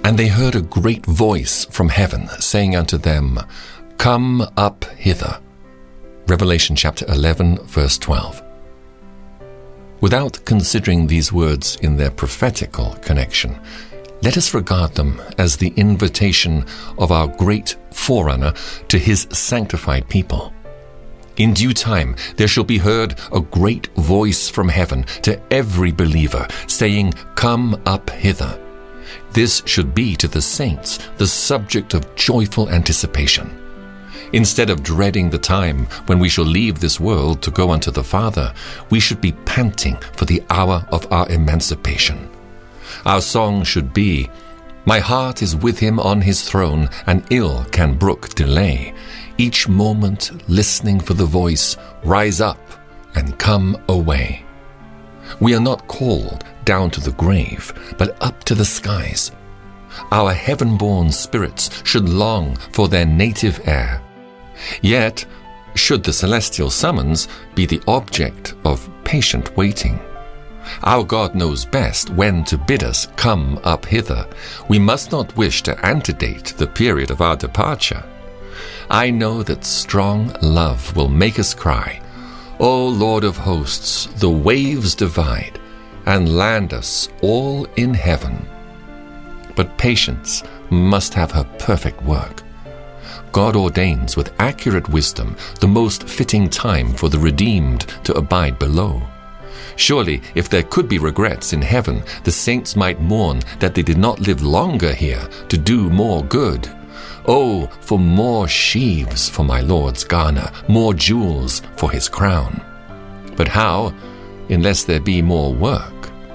And they heard a great voice from heaven, saying unto them, Come up hither. Revelation chapter 11, verse 12. Without considering these words in their prophetical connection, let us regard them as the invitation of our great forerunner to his sanctified people. In due time there shall be heard a great voice from heaven to every believer, saying, Come up hither. This should be to the saints the subject of joyful anticipation. Instead of dreading the time when we shall leave this world to go unto the Father, we should be panting for the hour of our emancipation. Our song should be, My heart is with him on his throne, and ill can brook delay. Each moment listening for the voice, Rise up and come away. We are not called down to the grave, but up to the skies. Our heaven-born spirits should long for their native air. Yet, should the celestial summons be the object of patient waiting, our God knows best when to bid us come up hither. We must not wish to antedate the period of our departure. I know that strong love will make us cry, O Lord of hosts, the waves divide, and land us all in heaven. But patience must have her perfect work. God ordains with accurate wisdom the most fitting time for the redeemed to abide below. Surely, if there could be regrets in heaven, the saints might mourn that they did not live longer here to do more good. Oh, for more sheaves for my Lord's garner, more jewels for his crown. But how, unless there be more work?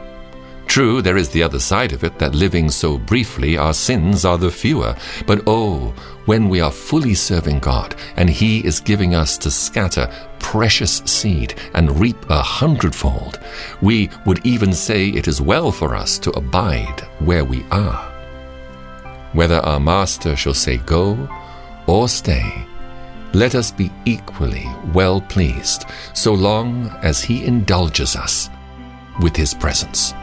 True, there is the other side of it, that living so briefly our sins are the fewer. But oh, when we are fully serving God, and he is giving us to scatter precious seed and reap 100-fold, we would even say it is well for us to abide where we are. Whether our Master shall say go or stay, let us be equally well pleased, so long as he indulges us with his presence.